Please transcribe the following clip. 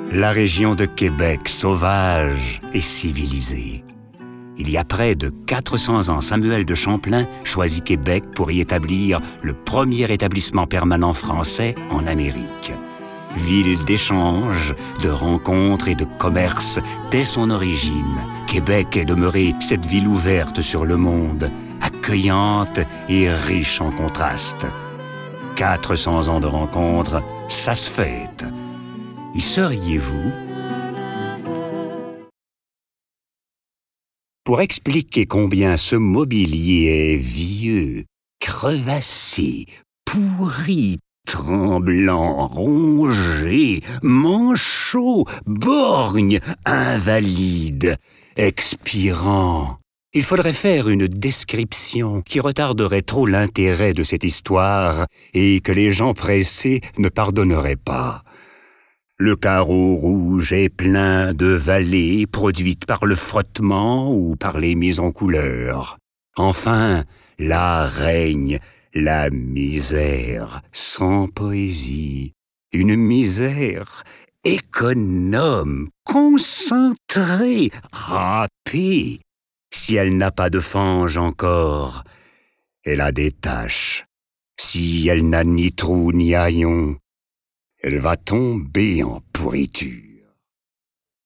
La région de Québec, sauvage et civilisée. Il y a près de 400 ans, Samuel de Champlain choisit Québec pour y établir le premier établissement permanent français en Amérique. Ville d'échanges, de rencontres et de commerce dès son origine, Québec est demeurée cette ville ouverte sur le monde, accueillante et riche en contrastes. 400 ans de rencontres, ça se fête. Y seriez-vous? Pour expliquer combien ce mobilier est vieux, crevassé, pourri, tremblant, rongé, manchot, borgne, invalide, expirant, il faudrait faire une description qui retarderait trop l'intérêt de cette histoire et que les gens pressés ne pardonneraient pas. Le carreau rouge est plein de vallées produites par le frottement ou par les mises en couleur. Enfin, là règne la misère sans poésie. Une misère économe, concentrée, râpée. Si elle n'a pas de fange encore, elle a des taches. Si elle n'a ni trou ni haillons, elle va tomber en pourriture.